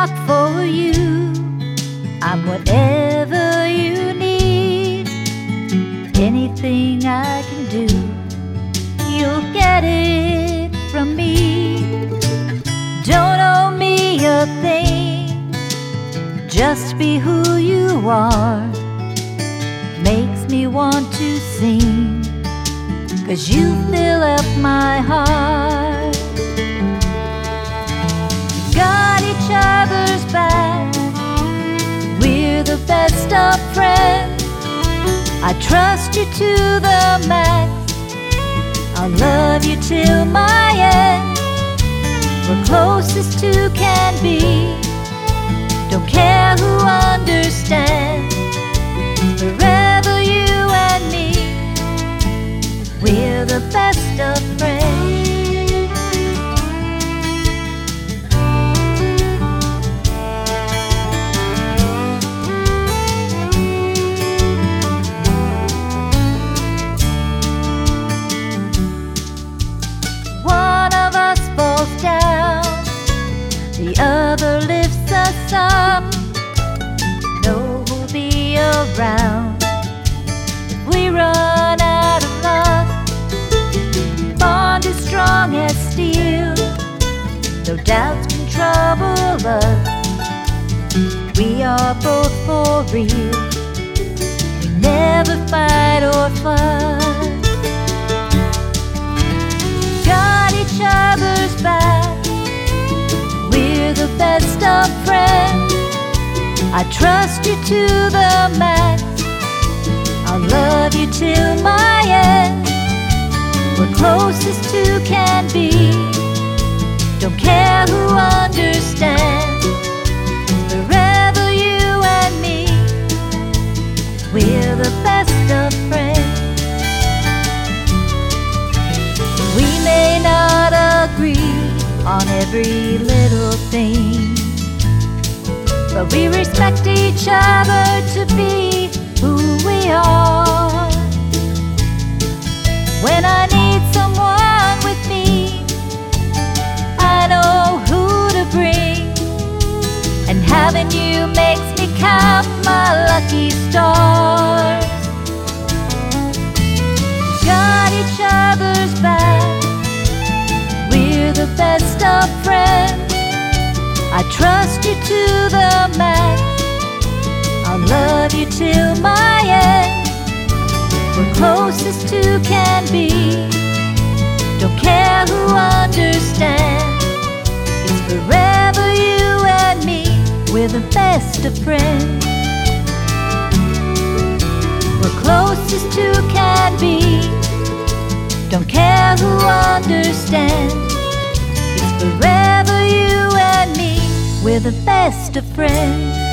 rock for you. I'm whatever you need. Anything I can do, you'll get it from me. Don't owe me a thing, just be who you are. Makes me want to sing, 'cause you fill up my heart. Got each other's back, we're the best of friends. I trust you to the max, I'll love you till my end. We're closest two can be, don't care who understands. Forever you and me, we're the best of friends. One of us falls down, the other lifts us up. No who'll be around if we run out of love. Bond is strong as steel, no doubts can trouble us. We are both for real, we never fight or fuss. Got each other's back, we're the best of friends. I trust you to the max, I'll love you till my end. We're closest two can be, don't care who understands. Forever you and me, we're the best of friends. We may not agree on every little thing, but we respect each other to be who we are. When I need someone with me, I know who to bring, and having you makes me count my lucky stars. Got each other's back, we're the best of friends. I trust you to the max, I'll love you till my end. We're closest two can be, don't care who understands. It's forever you and me, we're the best of friends. We're closest two can be, don't care who understands. It's forever you and me, we're the best of friends.